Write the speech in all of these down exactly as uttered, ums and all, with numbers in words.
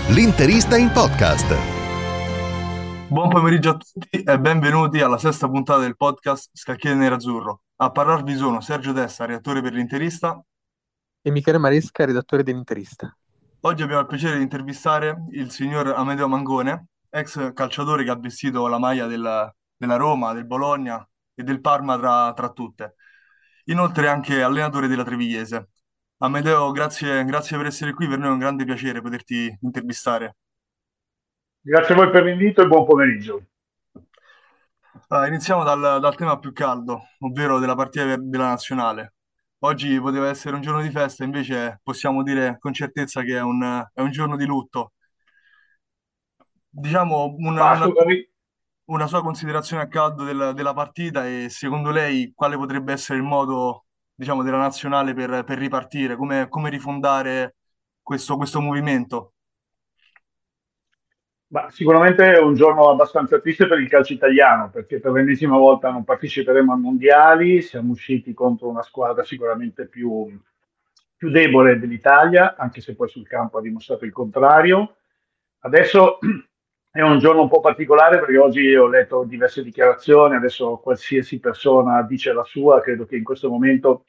L'interista in podcast. Buon pomeriggio a tutti e benvenuti alla sesta puntata del podcast Scacchiere Nerazzurro. A parlarvi sono Sergio Testa, redattore per l'Interista. E Michele Maresca, redattore dell'Interista. Oggi abbiamo il piacere di intervistare il signor Amedeo Mangone, ex calciatore che ha vestito la maglia della, della Roma, del Bologna e del Parma tra, tra tutte. Inoltre anche allenatore della Trevigliese. Amedeo, grazie, grazie per essere qui, per noi è un grande piacere poterti intervistare. Grazie a voi per l'invito e buon pomeriggio. Allora, iniziamo dal, dal tema più caldo, ovvero della partita per- della nazionale. Oggi poteva essere un giorno di festa, invece possiamo dire con certezza che è un, è un giorno di lutto. Diciamo una, Ma una- assolutamente, una sua considerazione a caldo del- della partita e secondo lei quale potrebbe essere il modo, diciamo, della nazionale per, per ripartire, come, come rifondare questo, questo movimento? ma sicuramente è un giorno abbastanza triste per il calcio italiano, perché per l'ennesima volta non parteciperemo ai mondiali, siamo usciti contro una squadra sicuramente più, più debole dell'Italia, anche se poi sul campo ha dimostrato il contrario. Adesso è un giorno un po' particolare perché oggi ho letto diverse dichiarazioni, adesso qualsiasi persona dice la sua, credo che in questo momento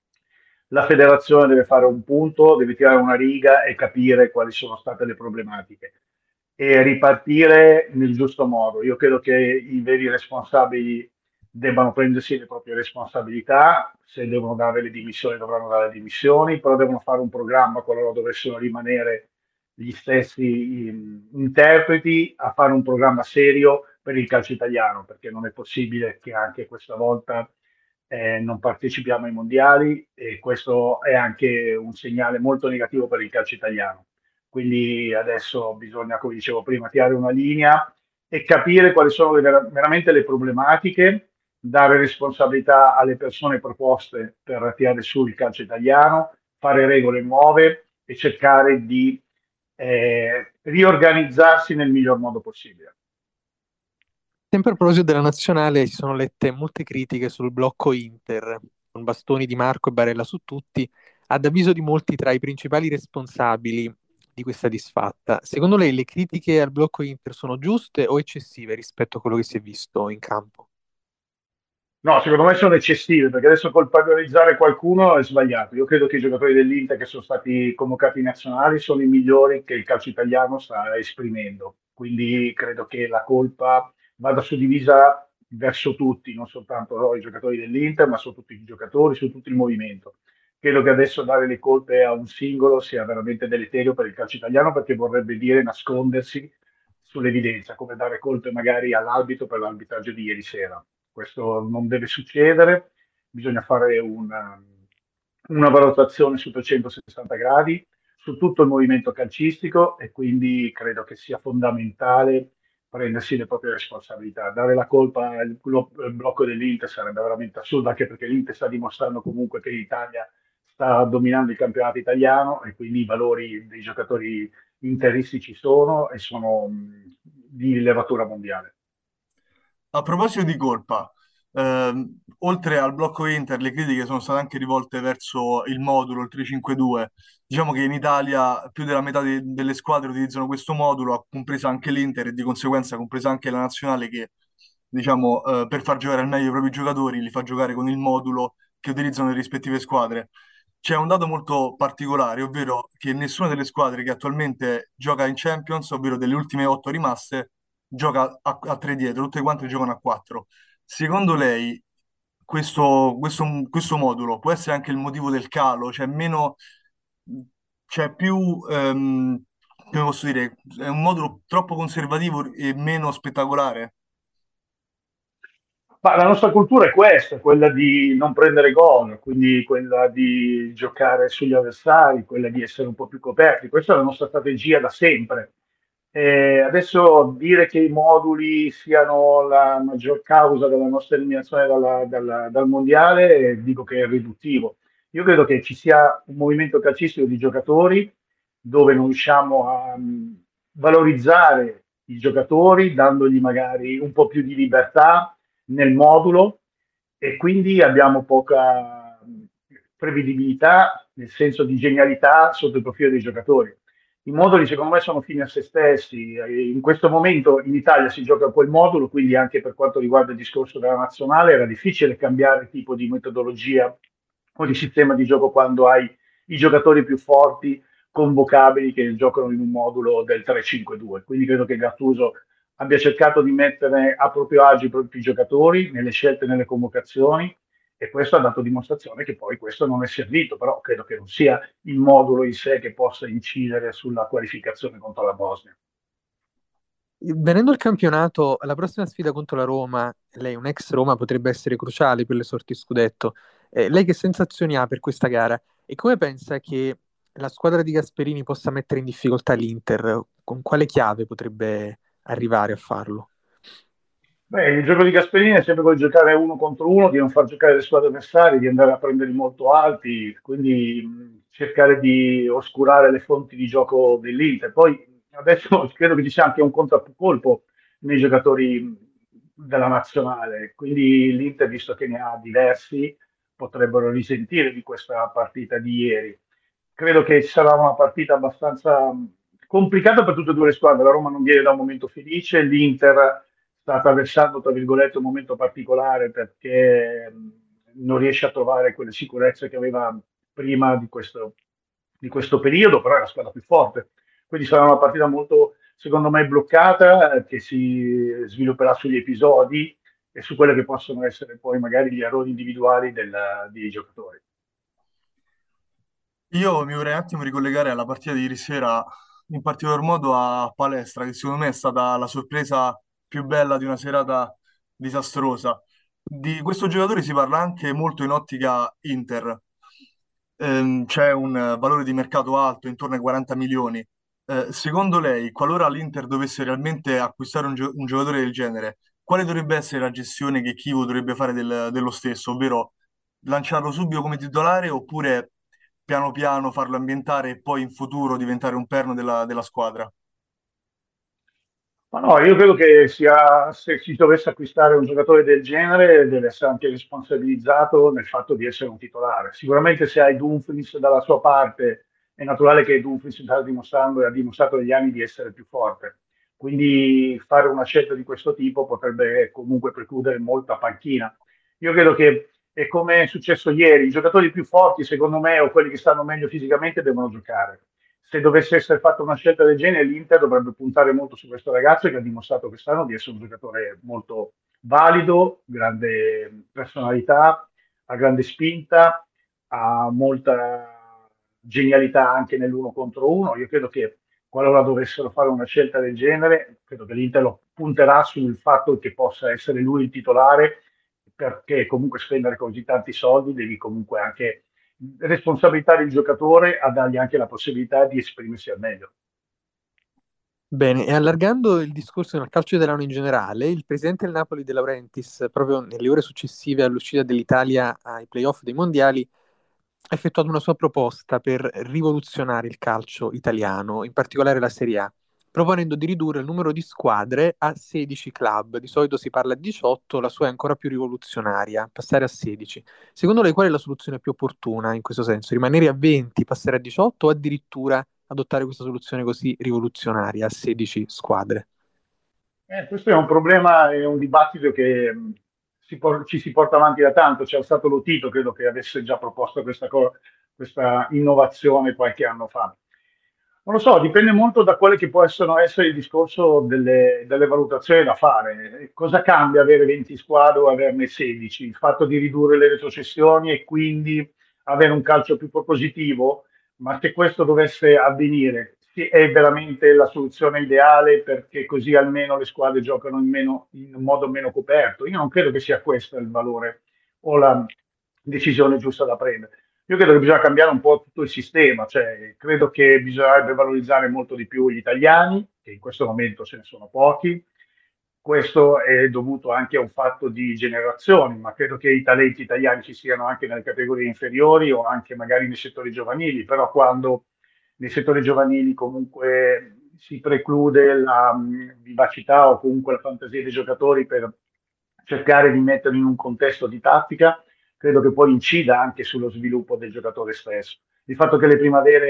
la federazione deve fare un punto, deve tirare una riga e capire quali sono state le problematiche e ripartire nel giusto modo. Io credo che i veri responsabili debbano prendersi le proprie responsabilità, se devono dare le dimissioni dovranno dare le dimissioni, però devono fare un programma qualora dovessero rimanere gli stessi in- interpreti a fare un programma serio per il calcio italiano, perché non è possibile che anche questa volta eh, non partecipiamo ai mondiali e questo è anche un segnale molto negativo per il calcio italiano. Quindi adesso bisogna, come dicevo prima, tirare una linea e capire quali sono le vera- veramente le problematiche, dare responsabilità alle persone proposte per tirare su il calcio italiano, fare regole nuove e cercare di eh, riorganizzarsi nel miglior modo possibile. Sempre a proposito della nazionale, si sono lette molte critiche sul blocco Inter, con bastoni di Marco e Barella su tutti, ad avviso di molti tra i principali responsabili di questa disfatta. Secondo lei le critiche al blocco Inter sono giuste o eccessive rispetto a quello che si è visto in campo? No, secondo me sono eccessive, perché adesso colpevolizzare qualcuno è sbagliato. Io credo che i giocatori dell'Inter che sono stati convocati in nazionali sono i migliori che il calcio italiano sta esprimendo. Quindi credo che la colpa vada suddivisa verso tutti, non soltanto i giocatori dell'Inter, ma su tutti i giocatori, su tutto il movimento. Credo che adesso dare le colpe a un singolo sia veramente deleterio per il calcio italiano perché vorrebbe dire nascondersi sull'evidenza, come dare colpe magari all'arbitro per l'arbitraggio di ieri sera. Questo non deve succedere, bisogna fare una, una valutazione su trecentosessanta gradi su tutto il movimento calcistico e quindi credo che sia fondamentale prendersi le proprie responsabilità. Dare la colpa al blo- al blocco dell'Inter sarebbe veramente assurdo, anche perché l'Inter sta dimostrando comunque che l'Italia sta dominando il campionato italiano e quindi i valori dei giocatori interisti ci sono e sono mh, di levatura mondiale. A proposito di colpa, ehm, oltre al blocco Inter, le critiche sono state anche rivolte verso il modulo, il tre cinque due. Diciamo che in Italia più della metà de- delle squadre utilizzano questo modulo, compresa anche l'Inter e di conseguenza compresa anche la nazionale che, diciamo, eh, per far giocare al meglio i propri giocatori, li fa giocare con il modulo che utilizzano le rispettive squadre. C'è un dato molto particolare, ovvero che nessuna delle squadre che attualmente gioca in Champions, ovvero delle ultime otto rimaste, gioca a, a tre dietro, tutte quante giocano a quattro. Secondo lei questo, questo, questo modulo può essere anche il motivo del calo, cioè meno, cioè più, ehm, come posso dire, è un modulo troppo conservativo e meno spettacolare? Ma la nostra cultura è questa, quella di non prendere gol, quindi quella di giocare sugli avversari, quella di essere un po' più coperti. Questa è la nostra strategia da sempre. E adesso dire che i moduli siano la maggior causa della nostra eliminazione dalla- dalla- dal mondiale, eh, dico che è riduttivo. Io credo che ci sia un movimento calcistico di giocatori dove non riusciamo a mh, valorizzare i giocatori, dandogli magari un po' più di libertà nel modulo e quindi abbiamo poca mh, prevedibilità nel senso di genialità sotto il profilo dei giocatori. I moduli secondo me sono fini a se stessi. E in questo momento in Italia si gioca quel modulo, quindi anche per quanto riguarda il discorso della nazionale era difficile cambiare tipo di metodologia o di sistema di gioco quando hai i giocatori più forti convocabili che giocano in un modulo del tre cinque due. Quindi credo che Gattuso abbia cercato di mettere a proprio agio i propri giocatori nelle scelte, nelle convocazioni, e questo ha dato dimostrazione che poi questo non è servito, però credo che non sia il modulo in sé che possa incidere sulla qualificazione contro la Bosnia. Venendo al campionato, la prossima sfida contro la Roma, lei un ex Roma, potrebbe essere cruciale per le sorti scudetto. Eh, lei che sensazioni ha per questa gara e come pensa che la squadra di Gasperini possa mettere in difficoltà l'Inter? Con quale chiave potrebbe arrivare a farlo? Beh, il gioco di Gasperini è sempre quello di giocare uno contro uno, di non far giocare le squadre avversarie, di andare a prenderli molto alti, quindi mh, cercare di oscurare le fonti di gioco dell'Inter. Poi adesso credo che ci sia anche un contraccolpo nei giocatori mh, della nazionale, quindi l'Inter, visto che ne ha diversi, potrebbero risentire di questa partita di ieri. Credo che sarà una partita abbastanza mh, complicata per tutte e due le squadre. La Roma non viene da un momento felice, l'Inter sta attraversando, tra virgolette, un momento particolare perché mh, non riesce a trovare quelle sicurezze che aveva prima di questo, di questo periodo, però è la squadra più forte. Quindi sarà una partita molto, secondo me, bloccata, eh, che si svilupperà sugli episodi e su quelle che possono essere poi magari gli errori individuali del- dei giocatori. Io mi vorrei un attimo ricollegare alla partita di ieri sera, in particolar modo a Palestra, che secondo me è stata la sorpresa più bella di una serata disastrosa. Di questo giocatore si parla anche molto in ottica Inter. Ehm, c'è un eh, valore di mercato alto, intorno ai quaranta milioni. Eh, secondo lei, qualora l'Inter dovesse realmente acquistare un, gio- un giocatore del genere, quale dovrebbe essere la gestione che Chievo dovrebbe fare del- dello stesso? Ovvero lanciarlo subito come titolare oppure piano piano farlo ambientare e poi in futuro diventare un perno della, della squadra? Ma no, io credo che sia, se si dovesse acquistare un giocatore del genere, deve essere anche responsabilizzato nel fatto di essere un titolare. Sicuramente se hai Dumfries dalla sua parte, è naturale che Dumfries sta dimostrando e ha dimostrato negli anni di essere più forte. Quindi fare una scelta di questo tipo potrebbe comunque precludere molta panchina. Io credo che è come è successo ieri, i giocatori più forti, secondo me, o quelli che stanno meglio fisicamente, devono giocare. Se dovesse essere fatta una scelta del genere, l'Inter dovrebbe puntare molto su questo ragazzo che ha dimostrato quest'anno di essere un giocatore molto valido, grande personalità, ha grande spinta, ha molta genialità anche nell'uno contro uno. Io credo che qualora dovessero fare una scelta del genere, credo che l'Inter lo punterà sul fatto che possa essere lui il titolare, perché comunque spendere così tanti soldi devi comunque anche responsabilità del giocatore a dargli anche la possibilità di esprimersi al meglio. Bene, e allargando il discorso nel calcio italiano in generale, il presidente del Napoli De Laurentiis, proprio nelle ore successive all'uscita dell'Italia ai playoff dei mondiali, ha effettuato una sua proposta per rivoluzionare il calcio italiano, in particolare la Serie A, proponendo di ridurre il numero di squadre a sedici club. Di solito si parla di diciotto, la sua è ancora più rivoluzionaria, passare a sedici. Secondo lei qual è la soluzione più opportuna in questo senso? Rimanere a venti, passare a diciotto o addirittura adottare questa soluzione così rivoluzionaria a sedici squadre? Eh, questo è un problema, è un dibattito che mh, si por- ci si porta avanti da tanto. C'era stato Lotito, credo che avesse già proposto questa, co- questa innovazione qualche anno fa. Non lo so, dipende molto da quelle che possono essere il discorso delle, delle valutazioni da fare. Cosa cambia avere venti squadre o averne sedici? Il fatto di ridurre le retrocessioni e quindi avere un calcio più propositivo? Ma se questo dovesse avvenire, sì, è veramente la soluzione ideale perché così almeno le squadre giocano in, meno- in un modo meno coperto. Io non credo che sia questo il valore o la decisione giusta da prendere. Io credo che bisogna cambiare un po' tutto il sistema, cioè credo che bisognerebbe valorizzare molto di più gli italiani, che in questo momento ce ne sono pochi. Questo è dovuto anche a un fatto di generazioni, ma credo che i talenti italiani ci siano anche nelle categorie inferiori o anche magari nei settori giovanili, però quando nei settori giovanili comunque si preclude la mh, vivacità o comunque la fantasia dei giocatori per cercare di metterli in un contesto di tattica, credo che poi incida anche sullo sviluppo del giocatore stesso. Il fatto che le primavere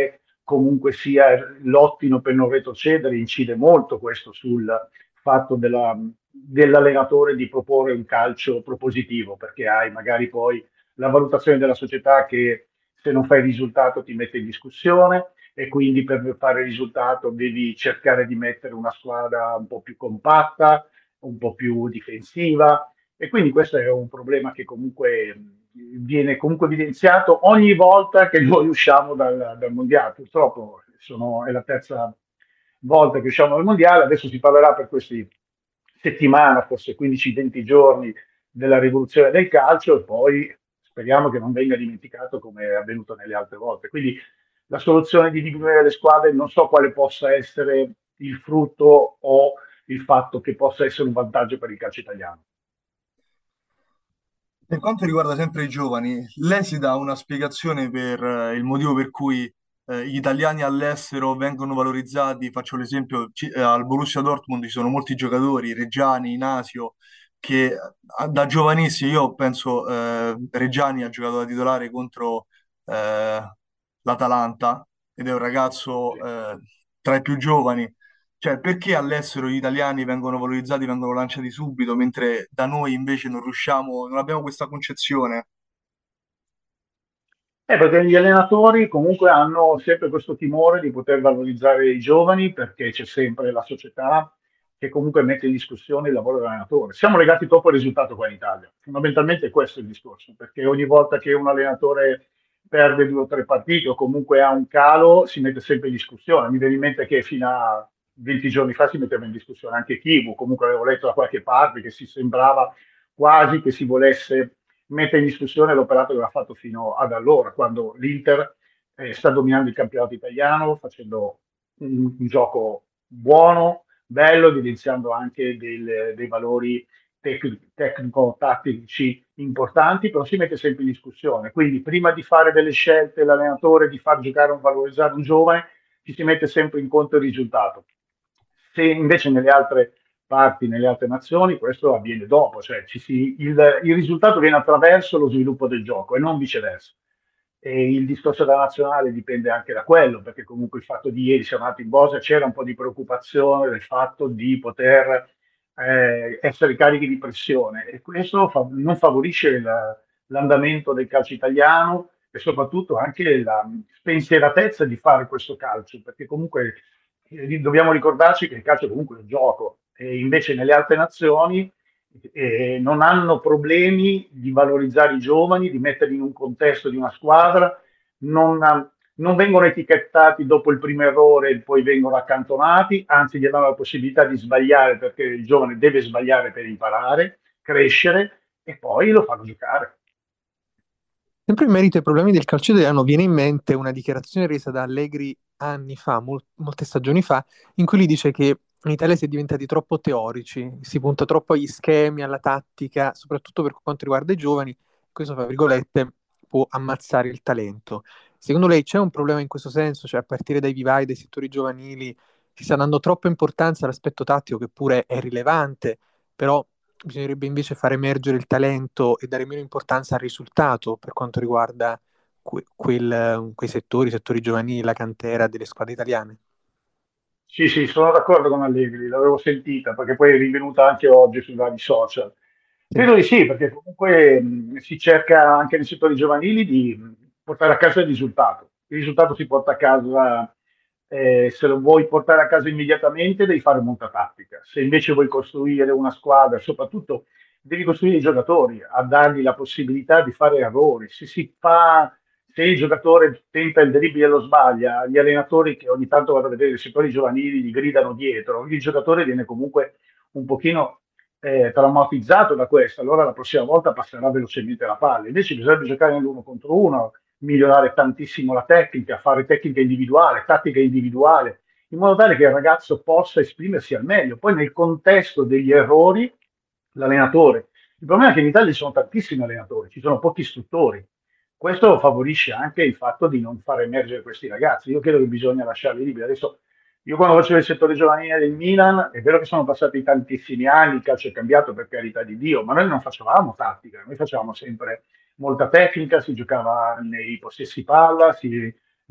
comunque sia lottino per non retrocedere, incide molto questo sul fatto della- dell'allenatore di proporre un calcio propositivo, perché hai magari poi la valutazione della società che se non fai il risultato ti mette in discussione e quindi per fare il risultato devi cercare di mettere una squadra un po' più compatta, un po' più difensiva e quindi questo è un problema che comunque viene comunque evidenziato ogni volta che noi usciamo dal, dal mondiale. Purtroppo sono, è la terza volta che usciamo dal mondiale, adesso si parlerà per queste settimane, forse quindici venti giorni della rivoluzione del calcio e poi speriamo che non venga dimenticato come è avvenuto nelle altre volte. Quindi la soluzione di diminuire le squadre non so quale possa essere il frutto o il fatto che possa essere un vantaggio per il calcio italiano. Per quanto riguarda sempre i giovani, lei si dà una spiegazione per eh, il motivo per cui eh, gli italiani all'estero vengono valorizzati? Faccio l'esempio, ci- eh, al Borussia Dortmund ci sono molti giocatori, Reggiani, Nasio, che eh, da giovanissimi, io penso eh, Reggiani ha giocato da titolare contro eh, l'Atalanta ed è un ragazzo eh, tra i più giovani. Cioè, perché all'estero gli italiani vengono valorizzati, vengono lanciati subito, mentre da noi invece non riusciamo, non abbiamo questa concezione? Eh, perché gli allenatori comunque hanno sempre questo timore di poter valorizzare i giovani perché c'è sempre la società che comunque mette in discussione il lavoro dell'allenatore. Siamo legati troppo al risultato qua in Italia. Fondamentalmente questo è il discorso, perché ogni volta che un allenatore perde due o tre partite o comunque ha un calo si mette sempre in discussione. Mi viene in mente che fino a venti giorni fa si metteva in discussione anche Kivu, comunque avevo letto da qualche parte che si sembrava quasi che si volesse mette in discussione l'operato che aveva fatto fino ad allora, quando l'Inter eh, sta dominando il campionato italiano, facendo un, un gioco buono, bello, evidenziando anche del- dei valori tec- tecnico-tattici importanti, però si mette sempre in discussione. Quindi prima di fare delle scelte l'allenatore, di far giocare un valorizzare un giovane, ci si mette sempre in conto il risultato. Se invece nelle altre parti, nelle altre nazioni, questo avviene dopo, cioè ci si- il, il risultato viene attraverso lo sviluppo del gioco e non viceversa. E il discorso della nazionale dipende anche da quello, perché comunque il fatto di ieri siamo andati in Bosnia, c'era un po' di preoccupazione del fatto di poter eh, essere carichi di pressione e questo fa- non favorisce la- l'andamento del calcio italiano e soprattutto anche la spensieratezza di fare questo calcio, perché comunque eh, dobbiamo ricordarci che il calcio è comunque un gioco e invece nelle altre nazioni eh, non hanno problemi di valorizzare i giovani, di metterli in un contesto di una squadra, non, non vengono etichettati dopo il primo errore e poi vengono accantonati, anzi gli danno la possibilità di sbagliare perché il giovane deve sbagliare per imparare, crescere e poi lo fanno giocare. Sempre in merito ai problemi del calcio italiano, viene in mente una dichiarazione resa da Allegri anni fa, mol- molte stagioni fa, in cui lui dice che in Italia si è diventati troppo teorici, si punta troppo agli schemi, alla tattica, soprattutto per quanto riguarda i giovani. Questo, fra virgolette, può ammazzare il talento. Secondo lei c'è un problema in questo senso? Cioè, a partire dai vivai, dai settori giovanili, si sta dando troppa importanza all'aspetto tattico, che pure è rilevante, però bisognerebbe invece far emergere il talento e dare meno importanza al risultato per quanto riguarda que- quel- quei settori, settori giovanili, la cantera delle squadre italiane. Sì, sì, sono d'accordo con Allegri, l'avevo sentita perché poi è rivenuta anche oggi sui vari social. Sì. Credo di sì, perché comunque mh, si cerca anche nei settori giovanili di mh, portare a casa il risultato. Il risultato si porta a casa, eh, se lo vuoi portare a casa immediatamente devi fare molta tattica. Se invece vuoi costruire una squadra, soprattutto devi costruire i giocatori, a dargli la possibilità di fare errori. Se si fa se il giocatore tenta il dribbling e lo sbaglia, gli allenatori che ogni tanto vanno a vedere i settori giovanili gli gridano dietro, il giocatore viene comunque un pochino eh, traumatizzato da questo, allora la prossima volta passerà velocemente la palla. Invece bisogna giocare nell'uno contro uno, migliorare tantissimo la tecnica, fare tecnica individuale, tattica individuale, in modo tale che il ragazzo possa esprimersi al meglio. Poi nel contesto degli errori, l'allenatore. Il problema è che in Italia ci sono tantissimi allenatori, ci sono pochi istruttori. Questo favorisce anche il fatto di non far emergere questi ragazzi. Io credo che bisogna lasciarli liberi. Adesso, io quando facevo il settore giovanile del Milan, è vero che sono passati tantissimi anni, il calcio è cambiato per carità di Dio, ma noi non facevamo tattica, noi facevamo sempre molta tecnica, si giocava nei possessi palla, si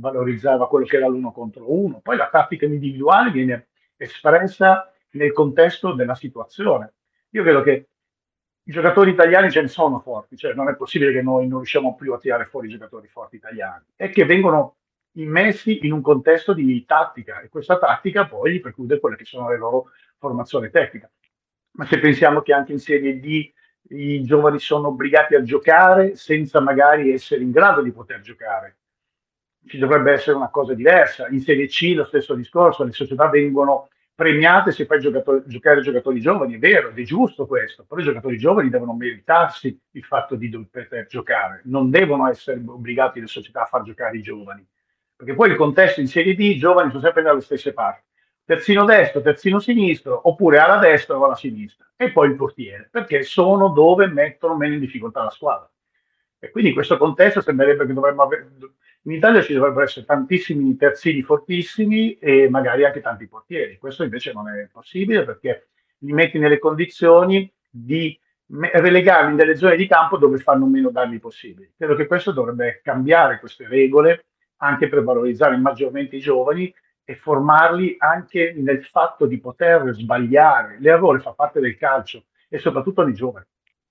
valorizzava quello che era l'uno contro uno. Poi la tattica individuale viene espressa nel contesto della situazione. Io credo che i giocatori italiani ce ne sono forti, cioè non è possibile che noi non riusciamo più a tirare fuori i giocatori forti italiani, è che vengono immessi in un contesto di tattica e questa tattica poi preclude quelle che sono le loro formazioni tecniche. Ma se pensiamo che anche in Serie D i giovani sono obbligati a giocare senza magari essere in grado di poter giocare, ci dovrebbe essere una cosa diversa. In Serie C lo stesso discorso, le società vengono premiate se fai giocatori, giocare giocatori giovani, è vero, ed è giusto questo, però i giocatori giovani devono meritarsi il fatto di poter giocare, non devono essere obbligati le società a far giocare i giovani, perché poi il contesto in Serie D, i giovani sono sempre dalle stesse parti, terzino destro, terzino sinistro, oppure alla destra o alla sinistra, e poi il portiere, perché sono dove mettono meno in difficoltà la squadra. E quindi in questo contesto sembrerebbe che dovremmo avere, in Italia ci dovrebbero essere tantissimi terzini fortissimi e magari anche tanti portieri. Questo invece non è possibile perché li metti nelle condizioni di relegarli nelle zone di campo dove fanno meno danni possibili. Credo che questo dovrebbe cambiare queste regole anche per valorizzare maggiormente i giovani e formarli anche nel fatto di poter sbagliare. L'errore fa parte del calcio e soprattutto nei giovani.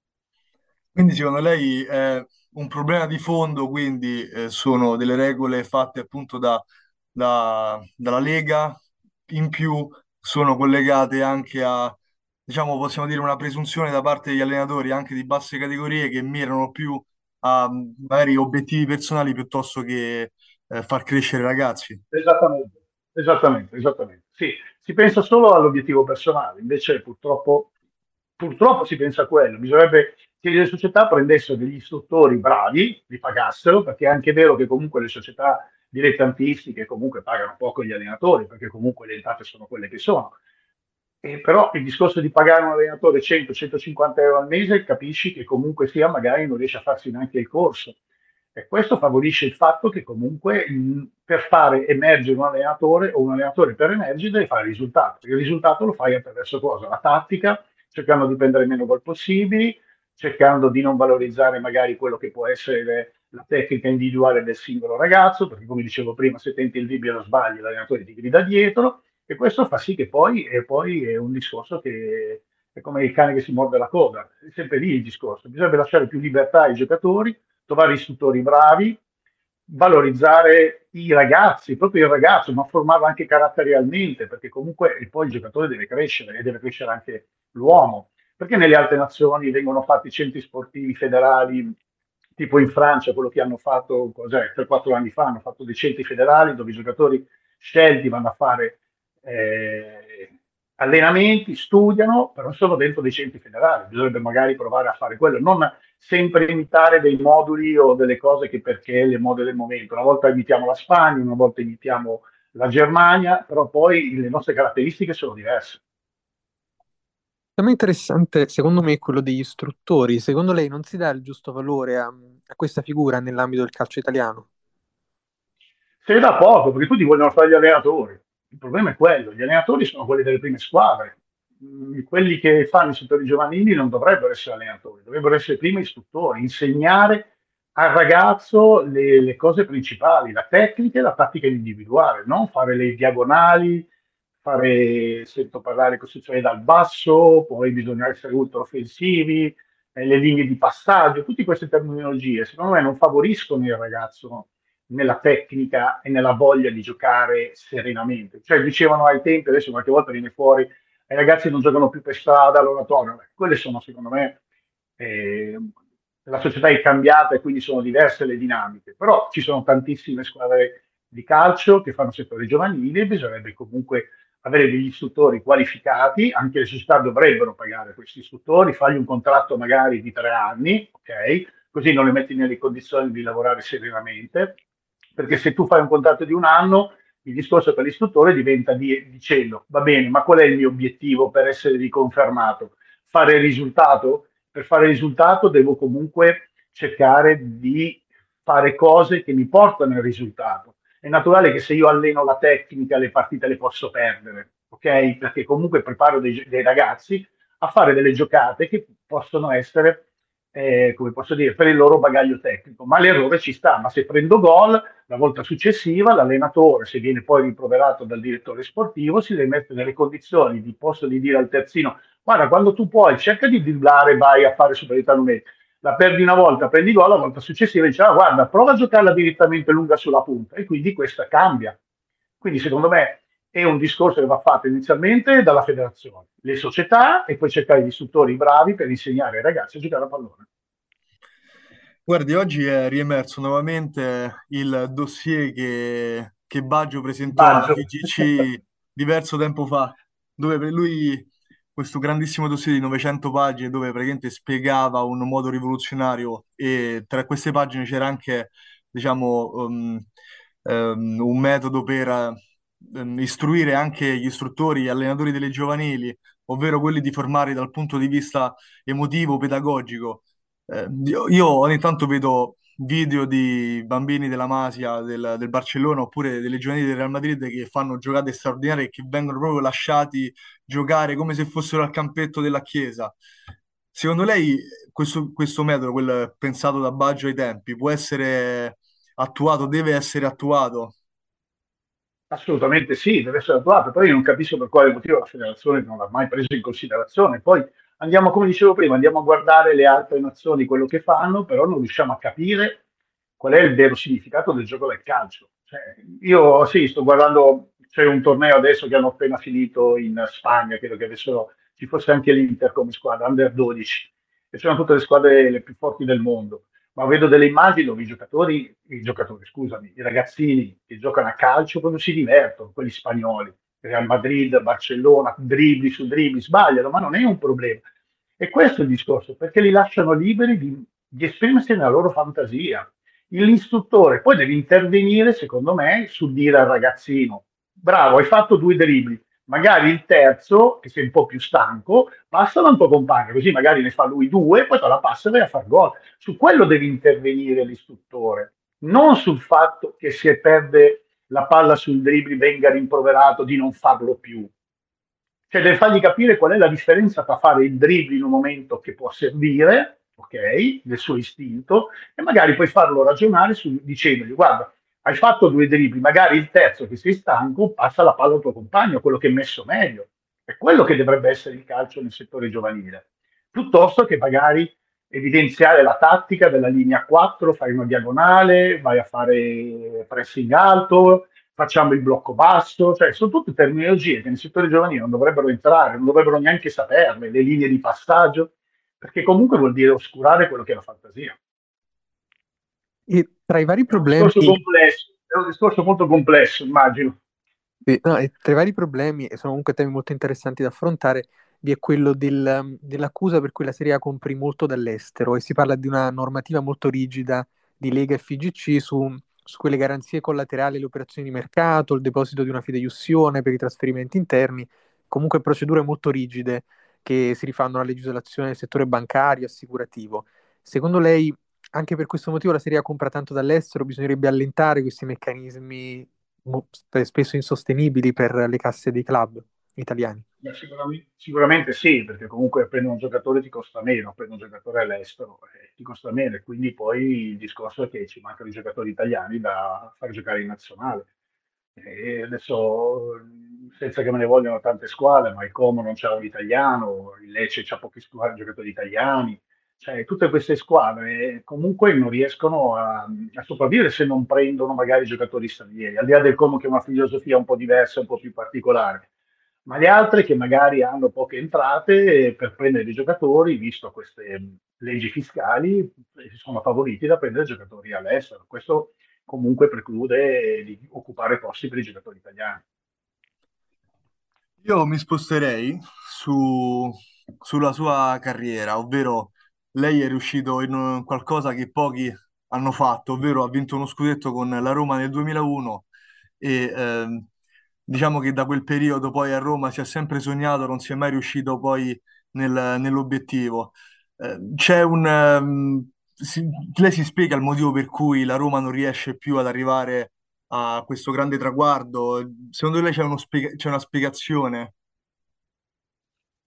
Quindi secondo lei è un problema di fondo, quindi eh, sono delle regole fatte appunto da, da- dalla Lega, in più sono collegate anche a, diciamo, possiamo dire una presunzione da parte degli allenatori anche di basse categorie che mirano più a magari obiettivi personali piuttosto che eh, far crescere i ragazzi. Esattamente, esattamente, esattamente. Sì, si pensa solo all'obiettivo personale, invece purtroppo, purtroppo si pensa a quello. Bisognerebbe che le società prendessero degli istruttori bravi, li pagassero, perché è anche vero che comunque le società dilettantistiche comunque pagano poco gli allenatori, perché comunque le entrate sono quelle che sono. E però il discorso di pagare un allenatore cento centocinquanta euro al mese, capisci che comunque sia magari non riesce a farsi neanche il corso. E questo favorisce il fatto che comunque mh, per fare emergere un allenatore o un allenatore per emergere deve fare il risultato. Il risultato lo fai attraverso cosa? La tattica, cercando di prendere meno gol possibili, cercando di non valorizzare magari quello che può essere le- la tecnica individuale del singolo ragazzo, perché come dicevo prima, se tenti il dubbio e lo sbagli, l'allenatore ti grida dietro, e questo fa sì che poi, e poi è un discorso che è come il cane che si morde la coda, è sempre lì il discorso, bisogna lasciare più libertà ai giocatori, trovare istruttori bravi, valorizzare i ragazzi, proprio il ragazzo, ma formarlo anche caratterialmente, perché comunque e poi il giocatore deve crescere e deve crescere anche l'uomo. Perché nelle altre nazioni vengono fatti centri sportivi federali, tipo in Francia, quello che hanno fatto cos'è, tre quattro anni fa, hanno fatto dei centri federali dove i giocatori scelti vanno a fare eh, allenamenti, studiano, però sono dentro dei centri federali. Bisognerebbe magari provare a fare quello, non sempre imitare dei moduli o delle cose che perché le mode del momento. Una volta imitiamo la Spagna, una volta imitiamo la Germania, però poi le nostre caratteristiche sono diverse. Il tema interessante, secondo me, è quello degli istruttori. Secondo lei non si dà il giusto valore a, a questa figura nell'ambito del calcio italiano? Se ne dà poco, perché tutti vogliono fare gli allenatori. Il problema è quello, gli allenatori sono quelli delle prime squadre. Mm, Quelli che fanno i settori giovanili non dovrebbero essere allenatori, dovrebbero essere prima istruttori, insegnare al ragazzo le, le cose principali, la tecnica e la tattica individuale, non fare le diagonali, fare, sento parlare costruzione dal basso, poi bisogna essere ultra offensivi, eh, le linee di passaggio, tutte queste terminologie, secondo me non favoriscono il ragazzo nella tecnica e nella voglia di giocare serenamente. Cioè dicevano ai tempi, adesso qualche volta viene fuori, i ragazzi non giocano più per strada, allora tornano. Quelle sono secondo me, eh, la società è cambiata e quindi sono diverse le dinamiche, però ci sono tantissime squadre di calcio che fanno settore giovanile e bisognerebbe comunque avere degli istruttori qualificati, anche le società dovrebbero pagare questi istruttori, fargli un contratto magari di tre anni, ok? Così non le metti nelle condizioni di lavorare serenamente, perché se tu fai un contratto di un anno, il discorso per l'istruttore diventa di, dicendo, va bene, ma qual è il mio obiettivo per essere riconfermato? Fare il risultato? Per fare il risultato devo comunque cercare di fare cose che mi portano al risultato. È naturale che se io alleno la tecnica, le partite le posso perdere, ok? Perché comunque preparo dei, dei ragazzi a fare delle giocate che possono essere eh, come posso dire, per il loro bagaglio tecnico, ma l'errore ci sta, ma se prendo gol, la volta successiva l'allenatore, se viene poi rimproverato dal direttore sportivo, si deve mettere nelle condizioni di posso di dire al terzino, guarda, quando tu puoi, cerca di dribblare, vai a fare superiorità numerica. La perdi una volta, prendi gol, la volta successiva dice, ah, guarda, prova a giocarla direttamente lunga sulla punta, e quindi questa cambia. Quindi secondo me è un discorso che va fatto inizialmente dalla federazione, le società e poi cercare gli istruttori bravi per insegnare ai ragazzi a giocare a pallone. Guardi, oggi è riemerso nuovamente il dossier che, che Baggio presentò alla Baggio. F I G C diverso tempo fa, dove per lui questo grandissimo dossier di novecento pagine dove praticamente spiegava un modo rivoluzionario e tra queste pagine c'era anche, diciamo, um, um, un metodo per um, istruire anche gli istruttori e allenatori delle giovanili, ovvero quelli di formare dal punto di vista emotivo, pedagogico. Eh, io, io ogni tanto vedo video di bambini della Masia, del, del Barcellona oppure delle giovanili del Real Madrid che fanno giocate straordinarie e che vengono proprio lasciati giocare come se fossero al campetto della Chiesa. Secondo lei questo, questo metodo, quel pensato da Baggio ai tempi, può essere attuato, deve essere attuato? Assolutamente sì, deve essere attuato, però io non capisco per quale motivo la federazione non l'ha mai preso in considerazione. Poi andiamo, come dicevo prima, andiamo a guardare le altre nazioni, quello che fanno, però non riusciamo a capire qual è il vero significato del gioco del calcio. Cioè, io sì, sto guardando, c'è un torneo adesso che hanno appena finito in Spagna, credo che adesso ci fosse anche l'Inter come squadra, Under dodici, e sono tutte le squadre le più forti del mondo, ma vedo delle immagini dove i giocatori, i giocatori, scusami, i ragazzini che giocano a calcio proprio si divertono, quelli spagnoli, Real Madrid, Barcellona, dribbli su dribbli, sbagliano, ma non è un problema. E questo è il discorso, perché li lasciano liberi di, di esprimersi nella loro fantasia. L'istruttore poi deve intervenire, secondo me, sul dire al ragazzino, bravo, hai fatto due dribbli, magari il terzo, che sei un po' più stanco, passalo al tuo compagno, così magari ne fa lui due, poi te la passa e vai a far gol. Su quello deve intervenire l'istruttore, non sul fatto che se perde la palla sul dribbling venga rimproverato di non farlo più. Cioè deve fargli capire qual è la differenza tra fare il dribbling in un momento che può servire, ok, del suo istinto, e magari poi farlo ragionare su, dicendogli, guarda, hai fatto due dribbling, magari il terzo che sei stanco, passa la palla al tuo compagno, quello che è messo meglio. È quello che dovrebbe essere il calcio nel settore giovanile, piuttosto che magari evidenziare la tattica della linea quattro, fai una diagonale, vai a fare pressing alto, facciamo il blocco basso, cioè sono tutte terminologie che nel settore giovanile non dovrebbero entrare, non dovrebbero neanche saperle, le linee di passaggio, perché comunque vuol dire oscurare quello che è la fantasia. E tra i vari È un problemi, discorso complesso, è un discorso molto complesso, immagino. eh, no, e tra i vari problemi, e sono comunque temi molto interessanti da affrontare, vi è quello del- dell'accusa per cui la Serie A compri molto dall'estero e si parla di una normativa molto rigida di Lega e F I G C su, su quelle garanzie collaterali, le operazioni di mercato, il deposito di una fideiussione per i trasferimenti interni, comunque procedure molto rigide che si rifanno alla legislazione del settore bancario, assicurativo. Secondo lei, anche per questo motivo la Serie A compra tanto dall'estero, bisognerebbe allentare questi meccanismi mo- sp- spesso insostenibili per le casse dei club italiani? Beh, sicuramente, sicuramente sì, perché comunque prendere un giocatore ti costa meno, prendere un giocatore all'estero eh, ti costa meno, e quindi poi il discorso è che ci mancano i giocatori italiani da far giocare in nazionale. E adesso, senza che me ne vogliano tante squadre, ma il Como non c'era un italiano, il Lecce c'ha pochi squadre, giocatori italiani, cioè tutte queste squadre comunque non riescono a, a sopravvivere se non prendono magari giocatori stranieri, al di là del Como che è una filosofia un po' diversa, un po' più particolare, ma le altre che magari hanno poche entrate eh, per prendere dei giocatori, visto queste mh, leggi fiscali, eh, sono favoriti da prendere giocatori all'estero. Questo comunque preclude di occupare posti per i giocatori italiani. Io mi sposterei su- sulla sua carriera, ovvero lei è riuscito in un- qualcosa che pochi hanno fatto, ovvero ha vinto uno scudetto con la Roma nel duemilauno e ehm, diciamo che da quel periodo poi a Roma si è sempre sognato, non si è mai riuscito poi nel- nell'obiettivo. Eh, c'è un... ehm, si- lei si spiega il motivo per cui la Roma non riesce più ad arrivare a questo grande traguardo? Secondo lei c'è uno spiega- c'è una spiegazione?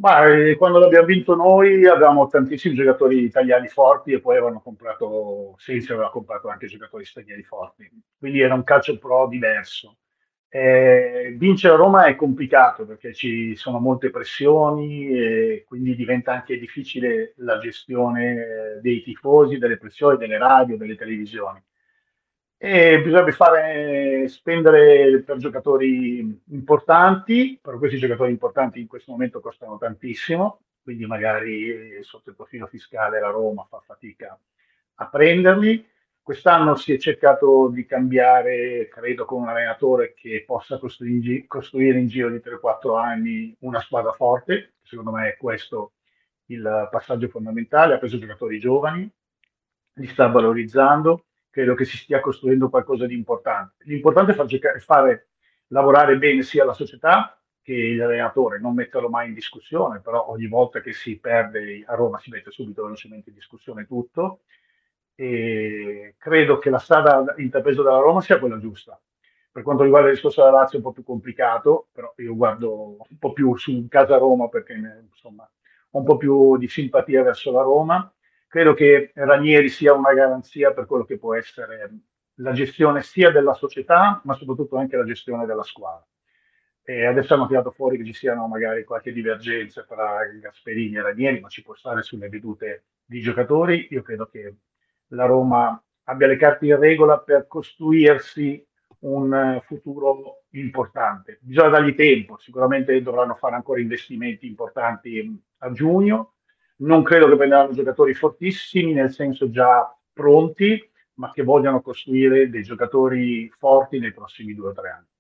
Ma eh, quando l'abbiamo vinto noi avevamo tantissimi giocatori italiani forti e poi avevano comprato, Sensi aveva comprato anche giocatori stranieri forti, quindi era un calcio pro diverso. Eh, vincere a Roma è complicato perché ci sono molte pressioni e quindi diventa anche difficile la gestione eh, dei tifosi, delle pressioni, delle radio, delle televisioni. E bisogna fare spendere per giocatori importanti, però questi giocatori importanti in questo momento costano tantissimo, quindi magari eh, sotto il profilo fiscale la Roma fa fatica a prenderli. Quest'anno si è cercato di cambiare, credo, con un allenatore che possa costruire in, gi- costruire in giro di tre quattro anni una squadra forte. Secondo me è questo il passaggio fondamentale. Ha preso giocatori giovani, li sta valorizzando, credo che si stia costruendo qualcosa di importante. L'importante è far gioca- fare lavorare bene sia la società che l'allenatore, non metterlo mai in discussione, però ogni volta che si perde a Roma si mette subito velocemente in discussione tutto e credo che la strada intrapresa dalla Roma sia quella giusta. Per quanto riguarda il discorso della Lazio è un po' più complicato, però io guardo un po' più su casa Roma perché insomma ho un po' più di simpatia verso la Roma. Credo che Ranieri sia una garanzia per quello che può essere la gestione sia della società, ma soprattutto anche la gestione della squadra. E adesso hanno tirato fuori che ci siano magari qualche divergenza tra Gasperini e Ranieri, ma ci può stare sulle vedute di giocatori. Io credo che la Roma abbia le carte in regola per costruirsi un eh, futuro importante. Bisogna dargli tempo, sicuramente dovranno fare ancora investimenti importanti mh, a giugno. Non credo che prenderanno giocatori fortissimi, nel senso già pronti, ma che vogliano costruire dei giocatori forti nei prossimi due o tre anni.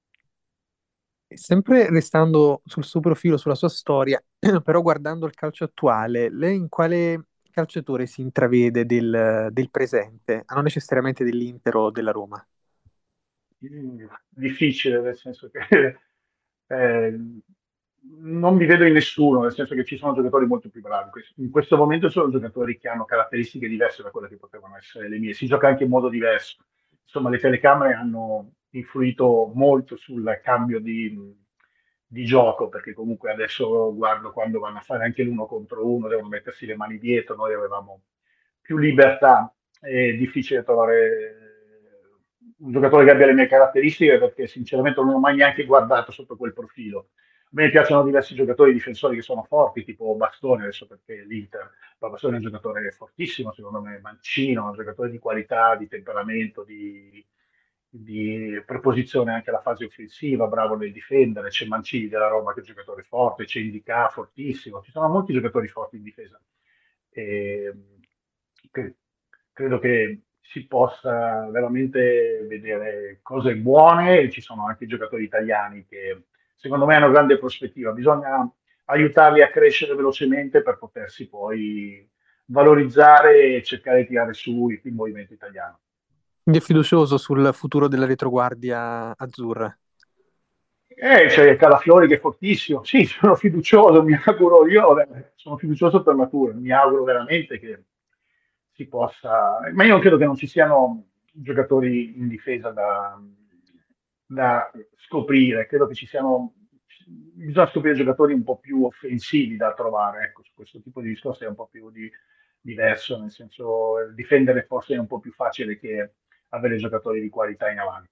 Sempre restando sul suo profilo, sulla sua storia, però guardando il calcio attuale, lei in quale calciatore si intravede del, del presente, a non necessariamente dell'Inter o della Roma? Mm, difficile, nel senso che eh, non mi vedo in nessuno, nel senso che ci sono giocatori molto più bravi. In questo momento sono giocatori che hanno caratteristiche diverse da quelle che potevano essere le mie. Si gioca anche in modo diverso. Insomma, le telecamere hanno influito molto sul cambio di, di gioco, perché comunque adesso guardo quando vanno a fare anche l'uno contro uno, devono mettersi le mani dietro, noi avevamo più libertà, è difficile trovare un giocatore che abbia le mie caratteristiche perché sinceramente non ho mai neanche guardato sotto quel profilo. A me piacciono diversi giocatori difensori che sono forti, tipo Bastoni, adesso perché l'Inter, ma Bastoni è un giocatore fortissimo, secondo me, mancino, un giocatore di qualità, di temperamento, di, di preposizione anche alla fase offensiva, bravo nel difendere, c'è Mancini della Roma che è un giocatore forte, c'è Indica fortissimo, ci sono molti giocatori forti in difesa. E, cre- credo che si possa veramente vedere cose buone e ci sono anche giocatori italiani che secondo me hanno grande prospettiva. Bisogna aiutarli a crescere velocemente per potersi poi valorizzare e cercare di tirare su il movimento italiano. Quindi è fiducioso sul futuro della retroguardia azzurra. Eh, c'è Calafiori che è fortissimo. Sì, sono fiducioso, mi auguro io, vabbè, sono fiducioso per natura, mi auguro veramente che si possa, ma io non credo che non ci siano giocatori in difesa da, da scoprire, credo che ci siano, bisogna scoprire giocatori un po' più offensivi da trovare, ecco, su questo tipo di discorso è un po' più di- diverso, nel senso difendere forse è un po' più facile che avere giocatori di qualità in avanti.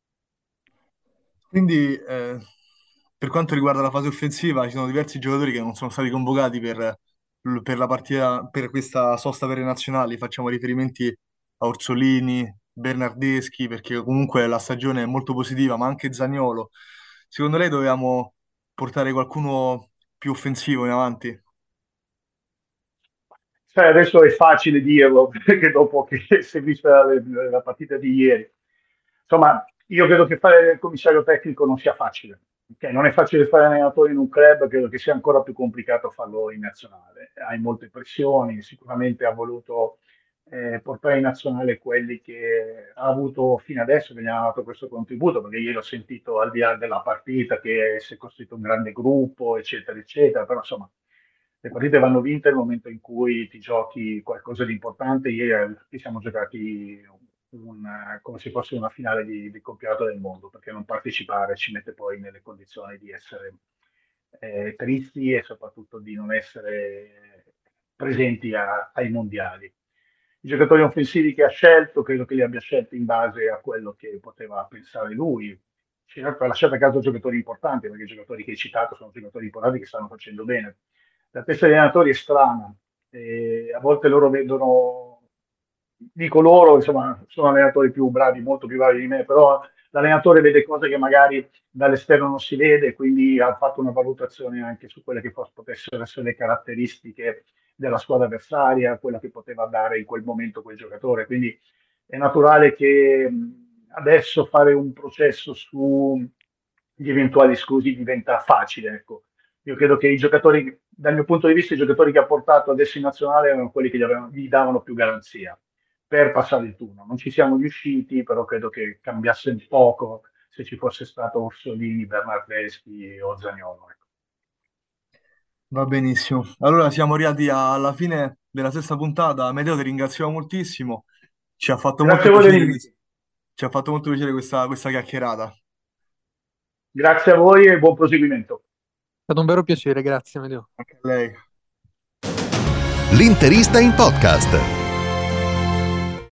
Quindi, eh, per quanto riguarda la fase offensiva, ci sono diversi giocatori che non sono stati convocati per, per la partita, per questa sosta per le nazionali. Facciamo riferimenti a Orsolini, Bernardeschi, perché comunque la stagione è molto positiva, ma anche Zaniolo. Secondo lei dovevamo portare qualcuno più offensivo in avanti? Sai, adesso è facile dirlo, perché dopo che si è vista la, la partita di ieri, insomma, io credo che fare il commissario tecnico non sia facile. Ok, non è facile fare allenatore in un club, credo che sia ancora più complicato farlo in nazionale. Hai molte pressioni, sicuramente ha voluto eh, portare in nazionale quelli che ha avuto fino adesso, che gli hanno dato questo contributo, perché ieri ho sentito al di là della partita che si è costruito un grande gruppo, eccetera, eccetera, però insomma le partite vanno vinte nel momento in cui ti giochi qualcosa di importante. Ieri ci siamo giocati un, come se fosse una finale di, di campionato del mondo, perché non partecipare ci mette poi nelle condizioni di essere eh, tristi e soprattutto di non essere presenti a- ai mondiali. I giocatori offensivi che ha scelto, credo che li abbia scelti in base a quello che poteva pensare lui. Certo, ha lasciato a caso giocatori importanti, perché i giocatori che hai citato sono giocatori importanti che stanno facendo bene. La testa degli allenatori è strana, e a volte loro vedono, dico loro, insomma, sono allenatori più bravi, molto più bravi di me, però l'allenatore vede cose che magari dall'esterno non si vede, quindi ha fatto una valutazione anche su quelle che pos- potessero essere le caratteristiche della squadra avversaria, quella che poteva dare in quel momento quel giocatore. Quindi è naturale che mh, adesso fare un processo sugli eventuali esclusi diventa facile, ecco. Io credo che i giocatori, dal mio punto di vista, i giocatori che ha portato adesso in nazionale erano quelli che gli, avevano- gli davano più garanzia per passare il turno. Non ci siamo riusciti, però credo che cambiasse un poco se ci fosse stato Orsolini, Bernardeschi o Zaniolo. Ecco. Va benissimo. Allora siamo arrivati alla fine della sesta puntata. Amedeo, ti ringraziamo moltissimo. Ci ha fatto molto Grazie a voi piacere, dell'invito. quest- ci ha fatto molto piacere questa, questa chiacchierata. Grazie a voi e buon proseguimento. È stato un vero piacere, grazie Amedeo. Anche a lei. L'Interista in podcast.